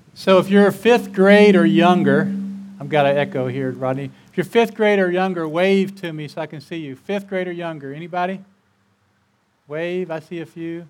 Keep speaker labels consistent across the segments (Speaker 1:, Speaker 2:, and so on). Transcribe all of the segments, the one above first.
Speaker 1: So if you're fifth grade or younger, I've got an echo here, Rodney. If you're fifth grade or younger, wave to me so I can see you. Fifth grade or younger, anybody? Wave, I see a few.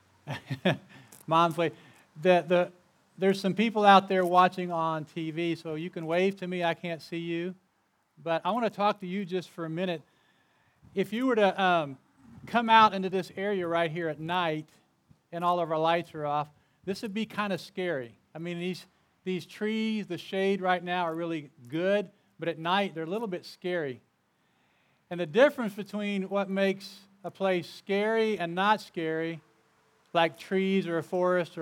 Speaker 1: Mom's wave. There's some people out there watching on TV, so you can wave to me. I can't see you. But I want to talk to you just for a minute. If you were to come out into this area right here at night and all of our lights are off, this would be kind of scary. I mean, these trees, the shade right now are really good, but at night they're a little bit scary. And the difference between what makes a place scary and not scary, like trees or a forest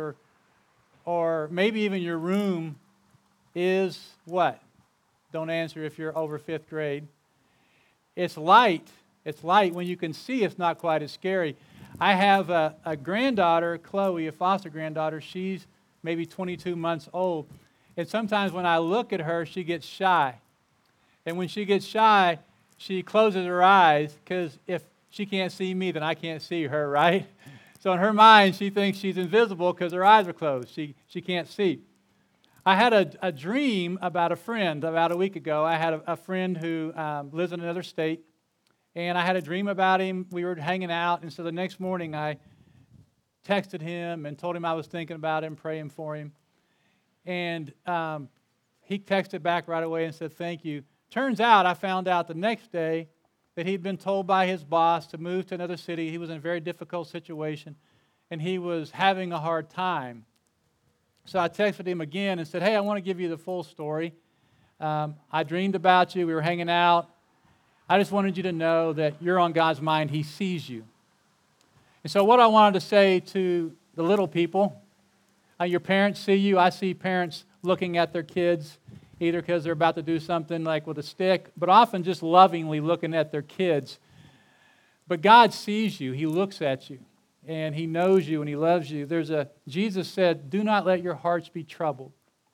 Speaker 1: or maybe even your room, is what? Don't answer if you're over fifth grade. It's light. It's light. When you can see, it's not quite as scary. I have a granddaughter, Chloe, a foster granddaughter. She's maybe 22 months old. And sometimes when I look at her, she gets shy. And when she gets shy, she closes her eyes because if she can't see me, then I can't see her, right? So in her mind, she thinks she's invisible because her eyes are closed. She can't see. I had a dream about a friend about a week ago. I had a friend who lives in another state, and I had a dream about him. We were hanging out, and so the next morning I texted him and told him I was thinking about him, praying for him. And he texted back right away and said, thank you. Turns out, I found out the next day that he'd been told by his boss to move to another city. He was in a very difficult situation, and he was having a hard time. So I texted him again and said, hey, I want to give you the full story. I dreamed about you. We were hanging out. I just wanted you to know that you're on God's mind. He sees you. And so what I wanted to say to the little people, your parents see you. I see parents looking at their kids, either because they're about to do something like with a stick, but often just lovingly looking at their kids. But God sees you. He looks at you, and He knows you, and He loves you. Jesus said, do not let your hearts be troubled.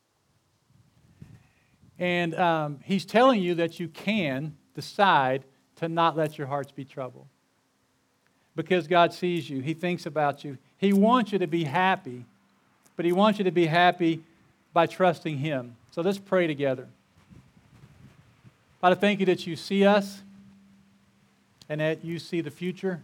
Speaker 1: And He's telling you that you can decide to not let your hearts be troubled. Because God sees you. He thinks about you. He wants you to be happy, but He wants you to be happy by trusting Him. So let's pray together. Father, thank you that you see us and that you see the future.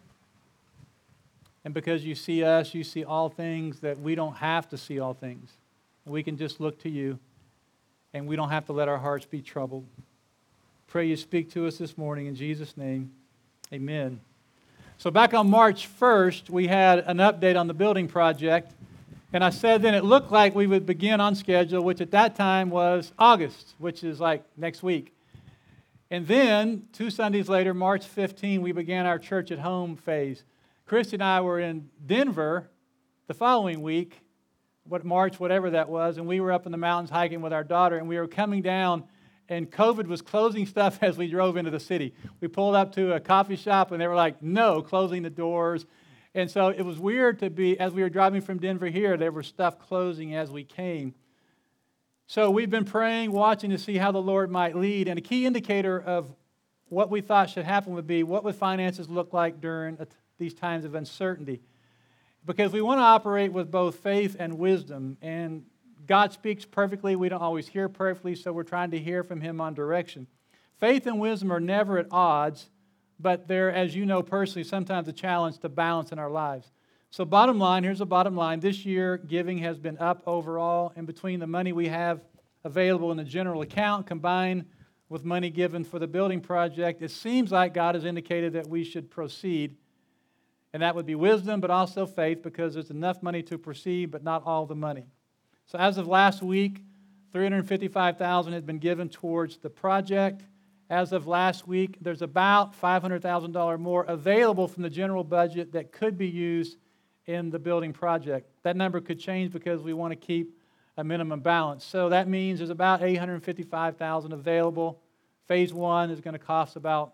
Speaker 1: And because you see us, you see all things that we don't have to see all things. We can just look to you, and we don't have to let our hearts be troubled. Pray you speak to us this morning in Jesus' name. Amen. So back on March 1st, we had an update on the building project. And I said then it looked like we would begin on schedule, which at that time was August, which is like next week. And then 2 Sundays later, March 15, we began our church at home phase. Christy and I were in Denver the following week, March, whatever that was, and we were up in the mountains hiking with our daughter, and we were coming down, and COVID was closing stuff as we drove into the city. We pulled up to a coffee shop, and they were like, no, closing the doors. And so it was weird to be, as we were driving from Denver here, there was stuff closing as we came. So we've been praying, watching to see how the Lord might lead. And a key indicator of what we thought should happen would be, what would finances look like during these times of uncertainty? Because we want to operate with both faith and wisdom. And God speaks perfectly. We don't always hear perfectly, so we're trying to hear from Him on direction. Faith and wisdom are never at odds, but they're, as you know personally, sometimes a challenge to balance in our lives. So bottom line, here's the bottom line. This year, giving has been up overall, and between the money we have available in the general account combined with money given for the building project, it seems like God has indicated that we should proceed. And that would be wisdom, but also faith, because there's enough money to proceed, but not all the money. So as of last week, $355,000 had been given towards the project. As of last week, there's about $500,000 more available from the general budget that could be used in the building project. That number could change because we want to keep a minimum balance. So that means there's about $855,000 available. Phase 1 is going to cost about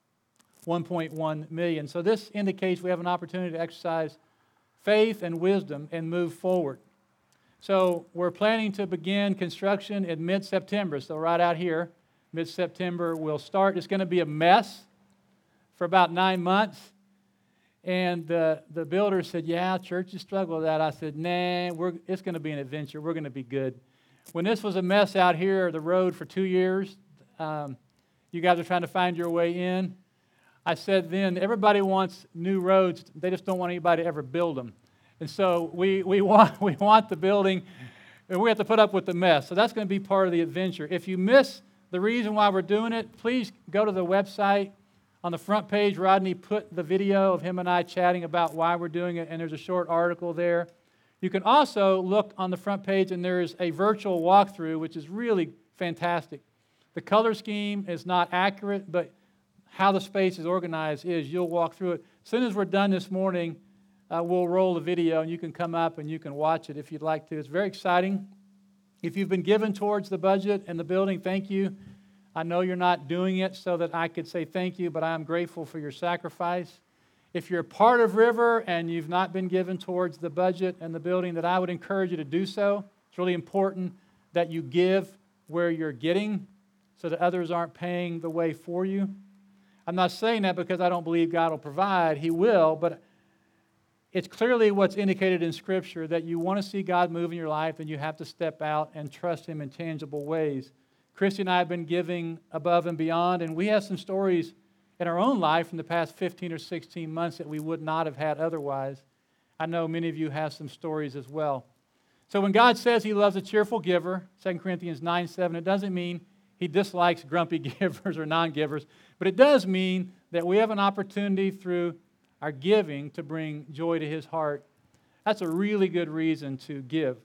Speaker 1: $1.1 million. So this indicates we have an opportunity to exercise faith and wisdom and move forward. So we're planning to begin construction in mid-September, so right out here. Mid-September we'll start. It's going to be a mess for about 9 months. And the builder said, yeah, churches struggle with that. I said, nah, it's going to be an adventure. We're going to be good. When this was a mess out here, the road for 2 years, you guys are trying to find your way in. I said then, everybody wants new roads. They just don't want anybody to ever build them. And so we want the building, and we have to put up with the mess. So that's going to be part of the adventure. If you miss the reason why we're doing it, please go to the website. On the front page, Rodney put the video of him and I chatting about why we're doing it, and there's a short article there. You can also look on the front page, and there's a virtual walkthrough, which is really fantastic. The color scheme is not accurate, but how the space is organized is. You'll walk through it. As soon as we're done this morning, we'll roll the video, and you can come up and you can watch it if you'd like to. It's very exciting. If you've been given towards the budget and the building, thank you. I know you're not doing it so that I could say thank you, but I am grateful for your sacrifice. If you're a part of River and you've not been given towards the budget and the building, that I would encourage you to do so. It's really important that you give where you're getting so that others aren't paying the way for you. I'm not saying that because I don't believe God will provide. He will, but it's clearly what's indicated in Scripture that you want to see God move in your life, and you have to step out and trust Him in tangible ways. Christy and I have been giving above and beyond, and we have some stories in our own life from the past 15 or 16 months that we would not have had otherwise. I know many of you have some stories as well. So when God says He loves a cheerful giver, 2 Corinthians 9:7, it doesn't mean He dislikes grumpy givers or non-givers, but it does mean that we have an opportunity through our giving to bring joy to His heart. That's a really good reason to give.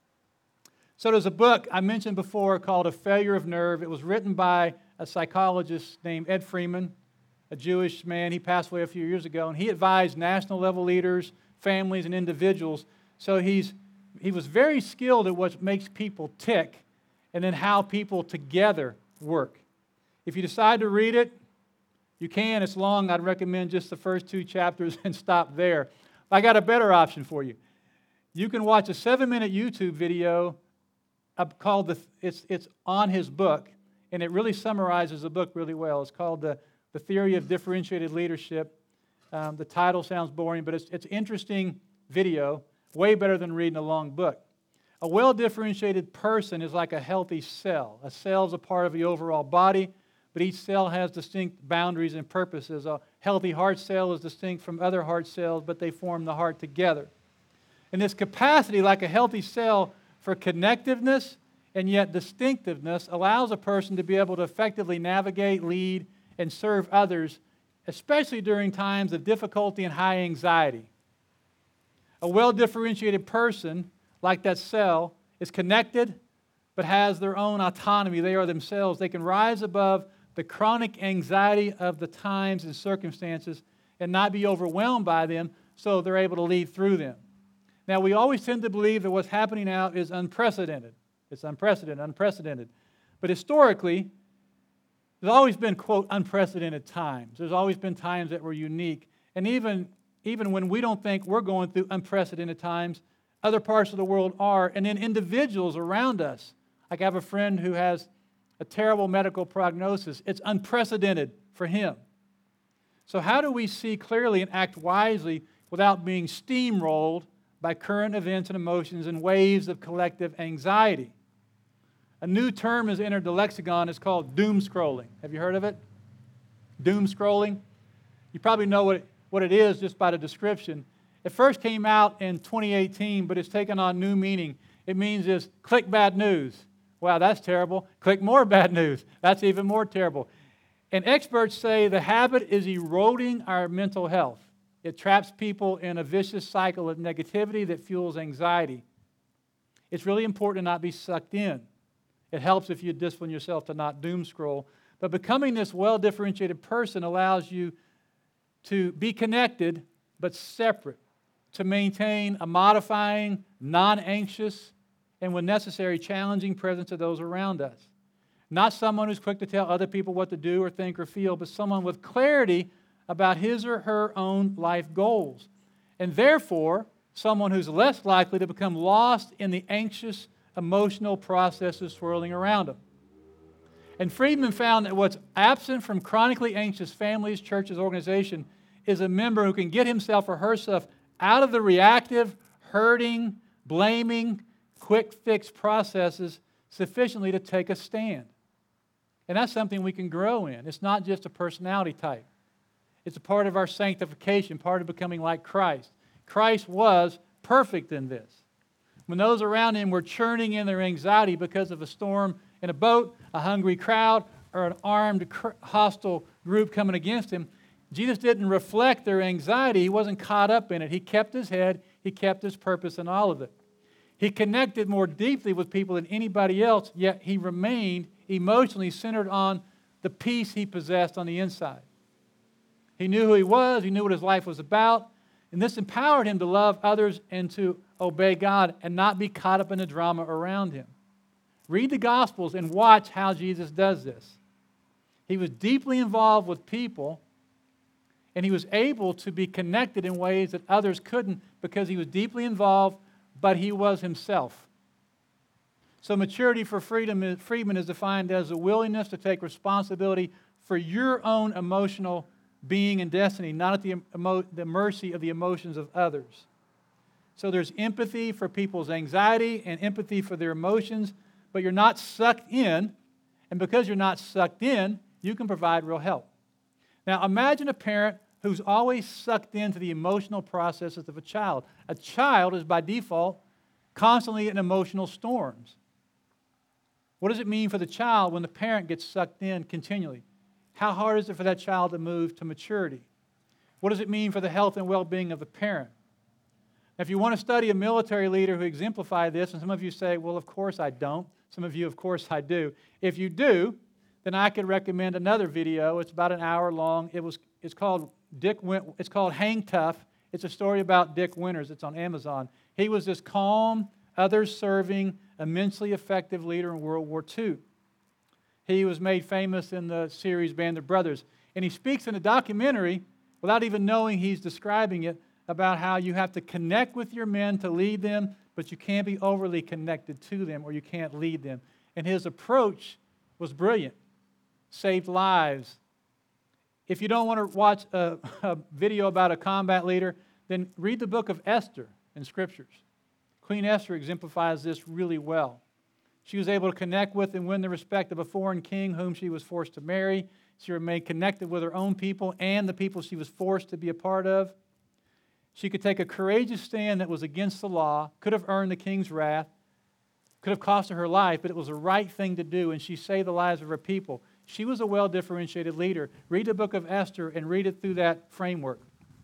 Speaker 1: So there's a book I mentioned before called A Failure of Nerve. It was written by a psychologist named Ed Freeman, a Jewish man. He passed away a few years ago, and he advised national level leaders, families, and individuals. So he was very skilled at what makes people tick and then how people together work. If you decide to read it, you can. It's long. I'd recommend just the first 2 chapters and stop there. I got a better option for you. You can watch a 7-minute YouTube video called it's on his book, and it really summarizes the book really well. It's called The Theory of Differentiated Leadership. The title sounds boring, but it's interesting video, way better than reading a long book. A well-differentiated person is like a healthy cell. A cell is a part of the overall body, but each cell has distinct boundaries and purposes. A healthy heart cell is distinct from other heart cells, but they form the heart together. And this capacity, like a healthy cell, for connectiveness and yet distinctiveness allows a person to be able to effectively navigate, lead, and serve others, especially during times of difficulty and high anxiety. A well-differentiated person, like that cell, is connected but has their own autonomy. They are themselves. They can rise above the chronic anxiety of the times and circumstances and not be overwhelmed by them, so they're able to lead through them. Now, we always tend to believe that what's happening now is unprecedented. It's unprecedented. But historically, there's always been, quote, unprecedented times. There's always been times that were unique. And even when we don't think we're going through unprecedented times, other parts of the world are. And then individuals around us. Like I have a friend who has a terrible medical prognosis. It's unprecedented for him. So how do we see clearly and act wisely without being steamrolled by current events and emotions and waves of collective anxiety? A new term has entered the lexicon. It's called doom scrolling. Have you heard of it? Doom scrolling. You probably know what it is just by the description. It first came out in 2018, but it's taken on new meaning. It means is click bad news. Wow, that's terrible. Click more bad news. That's even more terrible. And experts say the habit is eroding our mental health. It traps people in a vicious cycle of negativity that fuels anxiety. It's really important to not be sucked in. It helps if you discipline yourself to not doom scroll. But becoming this well-differentiated person allows you to be connected but separate, to maintain a modifying, non-anxious, and when necessary, challenging presence of those around us. Not someone who's quick to tell other people what to do or think or feel, but someone with clarity about his or her own life goals. And therefore, someone who's less likely to become lost in the anxious, emotional processes swirling around them. And Friedman found that what's absent from chronically anxious families, churches, organizations is a member who can get himself or herself out of the reactive, hurting, blaming, quick fix processes sufficiently to take a stand. And that's something we can grow in. It's not just a personality type. It's a part of our sanctification, part of becoming like Christ. Christ was perfect in this. When those around him were churning in their anxiety because of a storm in a boat, a hungry crowd, or an armed hostile group coming against him, Jesus didn't reflect their anxiety. He wasn't caught up in it. He kept his head. He kept his purpose in all of it. He connected more deeply with people than anybody else, yet he remained emotionally centered on the peace he possessed on the inside. He knew who he was. He knew what his life was about. And this empowered him to love others and to obey God and not be caught up in the drama around him. Read the Gospels and watch how Jesus does this. He was deeply involved with people, and he was able to be connected in ways that others couldn't because he was deeply involved, but he was himself. So maturity for Friedman is defined as a willingness to take responsibility for your own emotional being and destiny, not at the mercy of the emotions of others. So there's empathy for people's anxiety and empathy for their emotions, but you're not sucked in, and because you're not sucked in, you can provide real help. Now imagine a parent who's always sucked into the emotional processes of a child. A child is by default constantly in emotional storms. What does it mean for the child when the parent gets sucked in continually? How hard is it for that child to move to maturity? What does it mean for the health and well-being of the parent? Now, if you want to study a military leader who exemplified this, and some of you say, well, of course I don't. Some of you, of course I do. If you do, then I could recommend another video. It's about an hour long. It's called Hang Tough. It's a story about Dick Winters. It's on Amazon. He was this calm, others-serving, immensely effective leader in World War II. He was made famous in the series Band of Brothers. And he speaks in a documentary, without even knowing he's describing it, about how you have to connect with your men to lead them, but you can't be overly connected to them or you can't lead them. And his approach was brilliant. Saved lives. If you don't want to watch a video about a combat leader, then read the book of Esther in Scriptures. Queen Esther exemplifies this really well. She was able to connect with and win the respect of a foreign king whom she was forced to marry. She remained connected with her own people and the people she was forced to be a part of. She could take a courageous stand that was against the law, could have earned the king's wrath, could have cost her life, but it was the right thing to do, and she saved the lives of her people. She was a well-differentiated leader. Read the book of Esther and read it through that framework.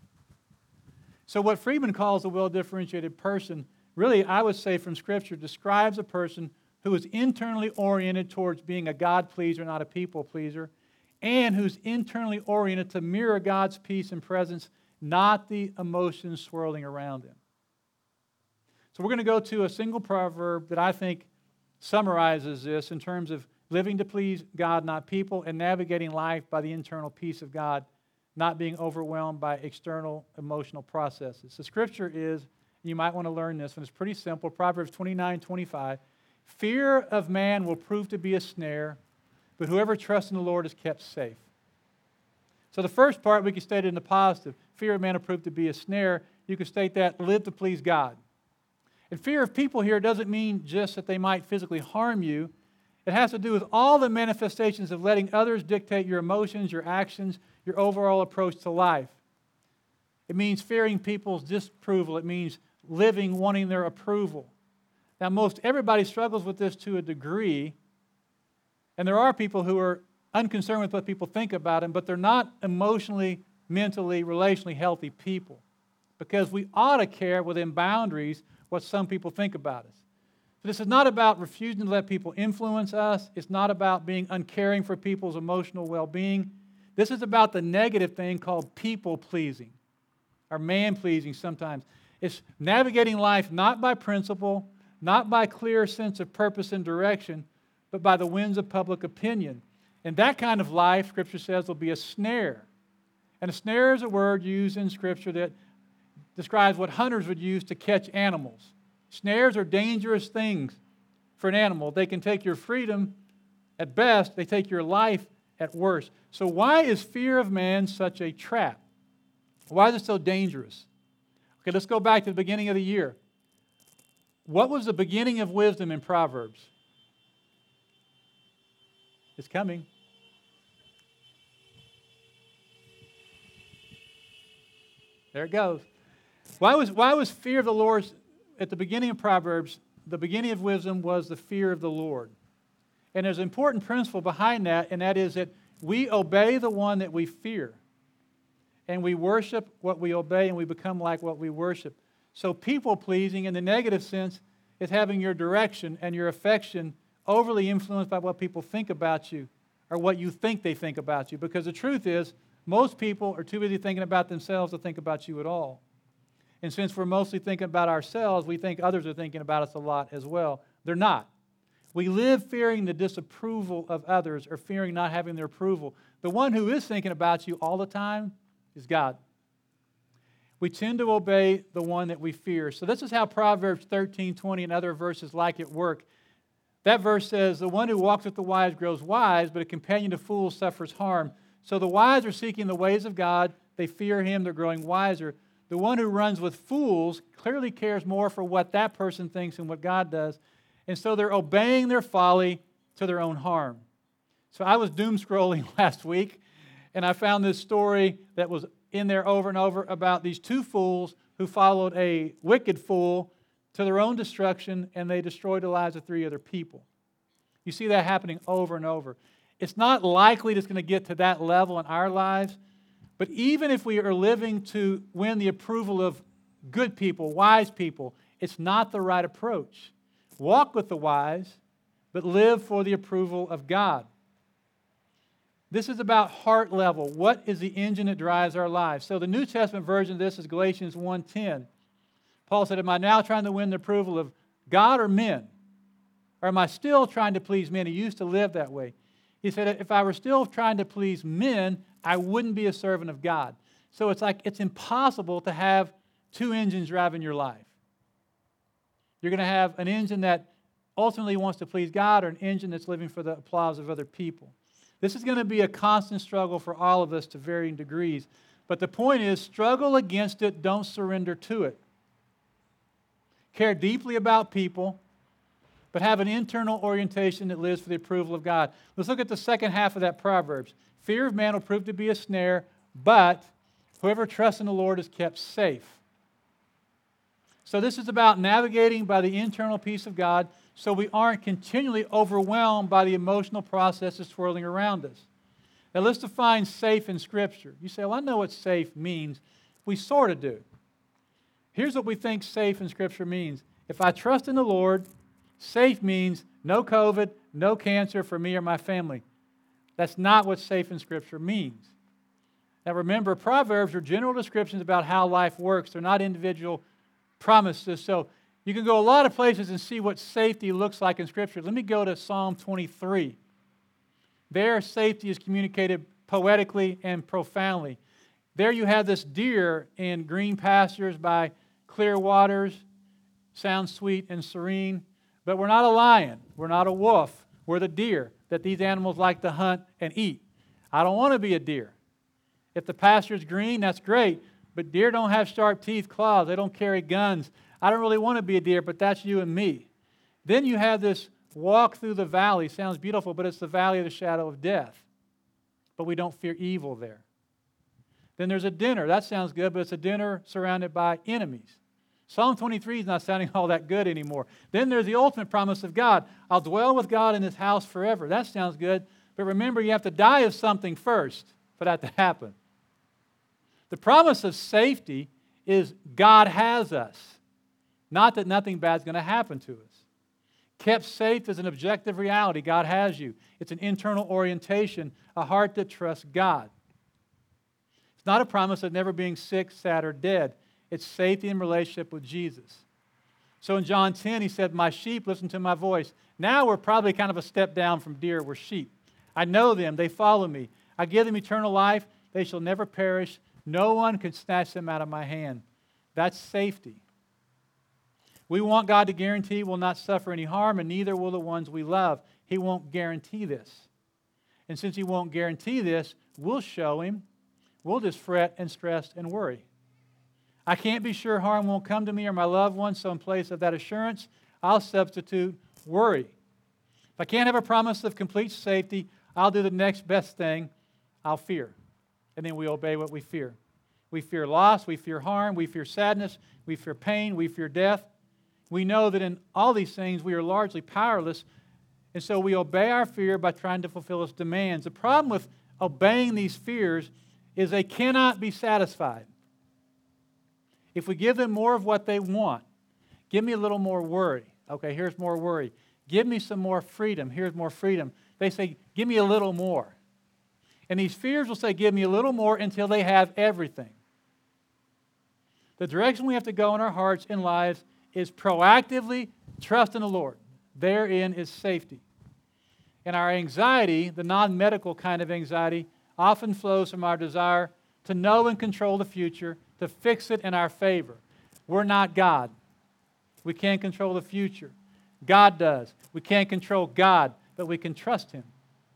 Speaker 1: So what Friedman calls a well-differentiated person, really, I would say from Scripture, describes a person who is internally oriented towards being a God pleaser, not a people pleaser, and who's internally oriented to mirror God's peace and presence, not the emotions swirling around him. So we're going to go to a single proverb that I think summarizes this in terms of living to please God, not people, and navigating life by the internal peace of God, not being overwhelmed by external emotional processes. The Scripture is, you might want to learn this one, it's pretty simple, Proverbs 29:25. Fear of man will prove to be a snare, but whoever trusts in the Lord is kept safe. So the first part we can state it in the positive. Fear of man will prove to be a snare. You can state that, live to please God. And fear of people here doesn't mean just that they might physically harm you. It has to do with all the manifestations of letting others dictate your emotions, your actions, your overall approach to life. It means fearing people's disapproval. It means living wanting their approval. Now, most everybody struggles with this to a degree, and there are people who are unconcerned with what people think about them, but they're not emotionally, mentally, relationally healthy people, because we ought to care within boundaries what some people think about us. So this is not about refusing to let people influence us. It's not about being uncaring for people's emotional well-being. This is about the negative thing called people-pleasing, or man-pleasing sometimes. It's navigating life not by principle, not by clear sense of purpose and direction, but by the winds of public opinion. And that kind of life, Scripture says, will be a snare. And a snare is a word used in Scripture that describes what hunters would use to catch animals. Snares are dangerous things for an animal. They can take your freedom at best. They take your life at worst. So why is fear of man such a trap? Why is it so dangerous? Okay, let's go back to the beginning of the year. What was the beginning of wisdom in Proverbs? It's coming. There it goes. Why was fear of the Lord at the beginning of Proverbs? The beginning of wisdom was the fear of the Lord. And there's an important principle behind that, and that is that we obey the one that we fear. And we worship what we obey, and we become like what we worship. So people-pleasing in the negative sense is having your direction and your affection overly influenced by what people think about you or what you think they think about you. Because the truth is, most people are too busy thinking about themselves to think about you at all. And since we're mostly thinking about ourselves, we think others are thinking about us a lot as well. They're not. We live fearing the disapproval of others or fearing not having their approval. The one who is thinking about you all the time is God. We tend to obey the one that we fear. So this is how Proverbs 13:20 and other verses like it work. That verse says, the one who walks with the wise grows wise, but a companion of fools suffers harm. So the wise are seeking the ways of God. They fear Him. They're growing wiser. The one who runs with fools clearly cares more for what that person thinks than what God does. And so they're obeying their folly to their own harm. So I was doom scrolling last week, and I found this story that was in there over and over about these two fools who followed a wicked fool to their own destruction, and they destroyed the lives of 3 other people. You see that happening over and over. It's not likely it's going to get to that level in our lives, but even if we are living to win the approval of good people, wise people, it's not the right approach. Walk with the wise, but live for the approval of God. This is about heart level. What is the engine that drives our lives? So the New Testament version of this is Galatians 1:10. Paul said, am I now trying to win the approval of God or men? Or am I still trying to please men? He used to live that way. He said, if I were still trying to please men, I wouldn't be a servant of God. So it's like it's impossible to have 2 engines driving your life. You're going to have an engine that ultimately wants to please God or an engine that's living for the applause of other people. This is going to be a constant struggle for all of us to varying degrees. But the point is, struggle against it, don't surrender to it. Care deeply about people, but have an internal orientation that lives for the approval of God. Let's look at the second half of that Proverbs. Fear of man will prove to be a snare, but whoever trusts in the Lord is kept safe. So this is about navigating by the internal peace of God so we aren't continually overwhelmed by the emotional processes swirling around us. Now let's define safe in Scripture. You say, well, I know what safe means. We sort of do. Here's what we think safe in Scripture means. If I trust in the Lord, safe means no COVID, no cancer for me or my family. That's not what safe in Scripture means. Now remember, Proverbs are general descriptions about how life works. They're not individual promises. So you can go a lot of places and see what safety looks like in Scripture. Let me go to Psalm 23. There, safety is communicated poetically and profoundly. There you have this deer in green pastures by clear waters. Sounds sweet and serene. But we're not a lion. We're not a wolf. We're the deer that these animals like to hunt and eat. I don't want to be a deer. If the pasture's green, that's great. But deer don't have sharp teeth, claws. They don't carry guns. I don't really want to be a deer, but that's you and me. Then you have this walk through the valley. Sounds beautiful, but it's the valley of the shadow of death. But we don't fear evil there. Then there's a dinner. That sounds good, but it's a dinner surrounded by enemies. Psalm 23 is not sounding all that good anymore. Then there's the ultimate promise of God. I'll dwell with God in His house forever. That sounds good, but remember, you have to die of something first for that to happen. The promise of safety is God has us, not that nothing bad is going to happen to us. Kept safe is an objective reality. God has you. It's an internal orientation, a heart that trusts God. It's not a promise of never being sick, sad, or dead. It's safety in relationship with Jesus. So in John 10, He said, my sheep listen to my voice. Now we're probably kind of a step down from deer. We're sheep. I know them. They follow me. I give them eternal life. They shall never perish. No one can snatch them out of my hand. That's safety. We want God to guarantee we'll not suffer any harm, and neither will the ones we love. He won't guarantee this. And since He won't guarantee this, we'll show Him. We'll just fret and stress and worry. I can't be sure harm won't come to me or my loved ones, so in place of that assurance, I'll substitute worry. If I can't have a promise of complete safety, I'll do the next best thing. I'll fear. And then we obey what we fear. We fear loss, we fear harm, we fear sadness, we fear pain, we fear death. We know that in all these things we are largely powerless, and so we obey our fear by trying to fulfill its demands. The problem with obeying these fears is they cannot be satisfied. If we give them more of what they want, give me a little more worry. Okay, here's more worry. Give me some more freedom. Here's more freedom. They say, give me a little more. And these fears will say, give me a little more until they have everything. The direction we have to go in our hearts and lives is proactively trust in the Lord. Therein is safety. And our anxiety, the non-medical kind of anxiety, often flows from our desire to know and control the future, to fix it in our favor. We're not God. We can't control the future. God does. We can't control God, but we can trust Him.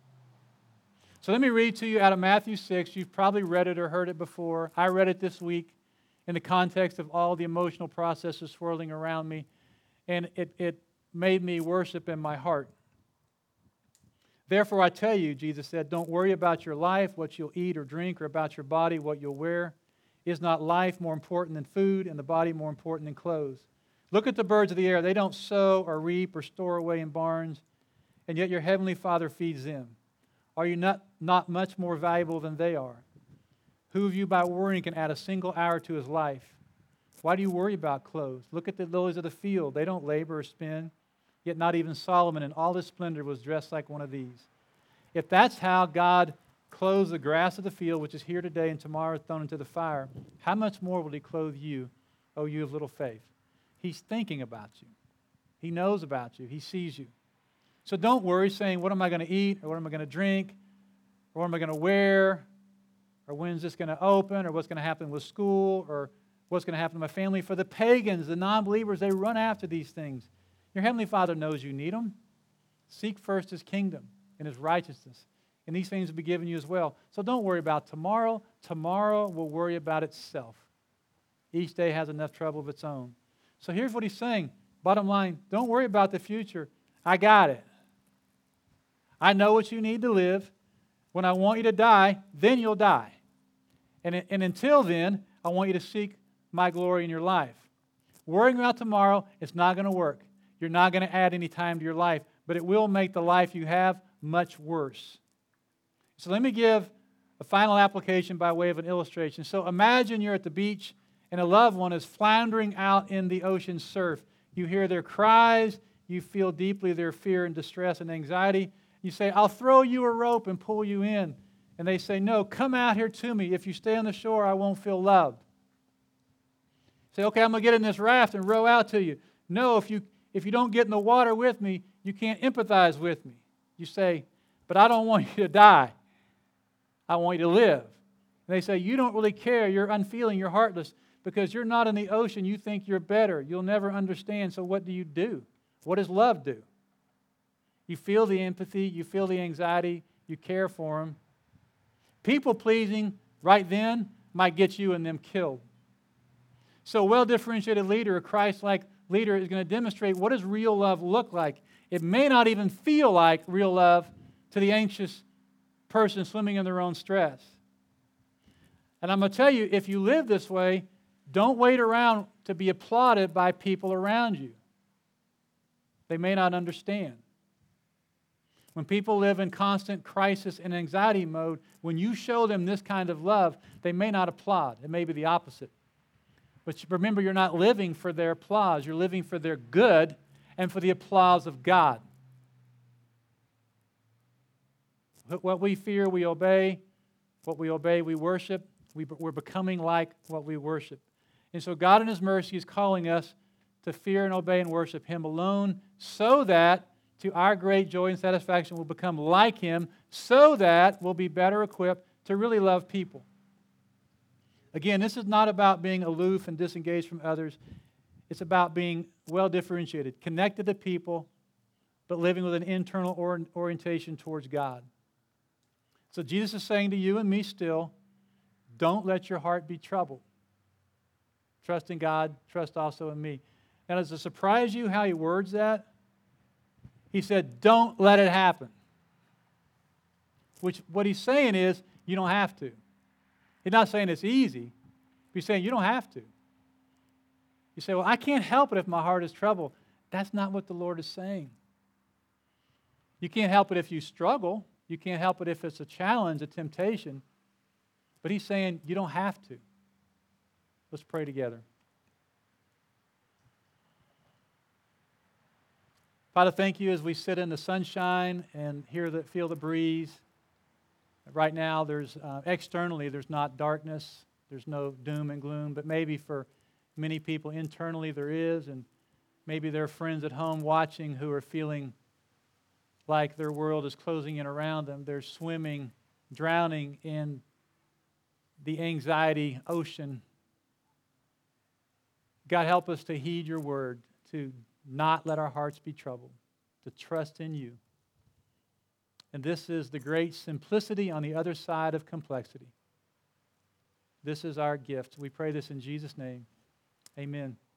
Speaker 1: So let me read to you out of Matthew 6. You've probably read it or heard it before. I read it this week in the context of all the emotional processes swirling around me, and it made me worship in my heart. Therefore, I tell you, Jesus said, don't worry about your life, what you'll eat or drink, or about your body, what you'll wear. Is not life more important than food, and the body more important than clothes? Look at the birds of the air. They don't sow or reap or store away in barns, and yet your heavenly Father feeds them. Are you not much more valuable than they are? Who of you by worrying can add a single hour to his life? Why do you worry about clothes? Look at the lilies of the field. They don't labor or spin, yet not even Solomon in all his splendor was dressed like one of these. If that's how God clothes the grass of the field, which is here today and tomorrow is thrown into the fire, how much more will He clothe you, O you of little faith? He's thinking about you. He knows about you. He sees you. So don't worry saying, what am I going to eat, or what am I going to drink, or what am I going to wear, or when's this going to open, or what's going to happen with school, or what's going to happen to my family. For the pagans, the non-believers, they run after these things. Your Heavenly Father knows you need them. Seek first His kingdom and His righteousness, and these things will be given you as well. So don't worry about tomorrow. Tomorrow will worry about itself. Each day has enough trouble of its own. So here's what He's saying. Bottom line, don't worry about the future. I got it. I know what you need to live. When I want you to die, then you'll die. And until then, I want you to seek my glory in your life. Worrying about tomorrow, it's not going to work. You're not going to add any time to your life, but it will make the life you have much worse. So let me give a final application by way of an illustration. So imagine you're at the beach and a loved one is floundering out in the ocean surf. You hear their cries. You feel deeply their fear and distress and anxiety. You say, I'll throw you a rope and pull you in. And they say, no, come out here to me. If you stay on the shore, I won't feel loved. Say, okay, I'm going to get in this raft and row out to you. No, if you don't get in the water with me, you can't empathize with me. You say, but I don't want you to die. I want you to live. And they say, you don't really care. You're unfeeling. You're heartless. Because you're not in the ocean. You think you're better. You'll never understand. So what do? What does love do? You feel the empathy. You feel the anxiety. You care for them. People-pleasing right then might get you and them killed. So a well-differentiated leader, a Christ-like leader, is going to demonstrate what does real love look like. It may not even feel like real love to the anxious person swimming in their own stress. And I'm going to tell you, if you live this way, don't wait around to be applauded by people around you. They may not understand. When people live in constant crisis and anxiety mode, when you show them this kind of love, they may not applaud. It may be the opposite. But remember, you're not living for their applause. You're living for their good and for the applause of God. What we fear, we obey. What we obey, we worship. We're becoming like what we worship. And so God in His mercy is calling us to fear and obey and worship Him alone so that to our great joy and satisfaction we'll become like Him so that we'll be better equipped to really love people. Again, this is not about being aloof and disengaged from others. It's about being well differentiated, connected to people, but living with an internal orientation towards God. So Jesus is saying to you and me still, don't let your heart be troubled. Trust in God, trust also in me. Now, does it surprise you how He words that? He said, don't let it happen. Which what he's saying is, you don't have to. He's not saying it's easy. He's saying you don't have to. You say, well, I can't help it if my heart is troubled. That's not what the Lord is saying. You can't help it if you struggle. You can't help it if it's a challenge, a temptation. But he's saying you don't have to. Let's pray together. Father, thank you as we sit in the sunshine and feel the breeze. Right now, externally, there's not darkness. There's no doom and gloom. But maybe for many people internally there is. And maybe there are friends at home watching who are feeling like their world is closing in around them. They're swimming, drowning in the anxiety ocean. God, help us to heed your word, to not let our hearts be troubled, to trust in you. And this is the great simplicity on the other side of complexity. This is our gift. We pray this in Jesus' name. Amen.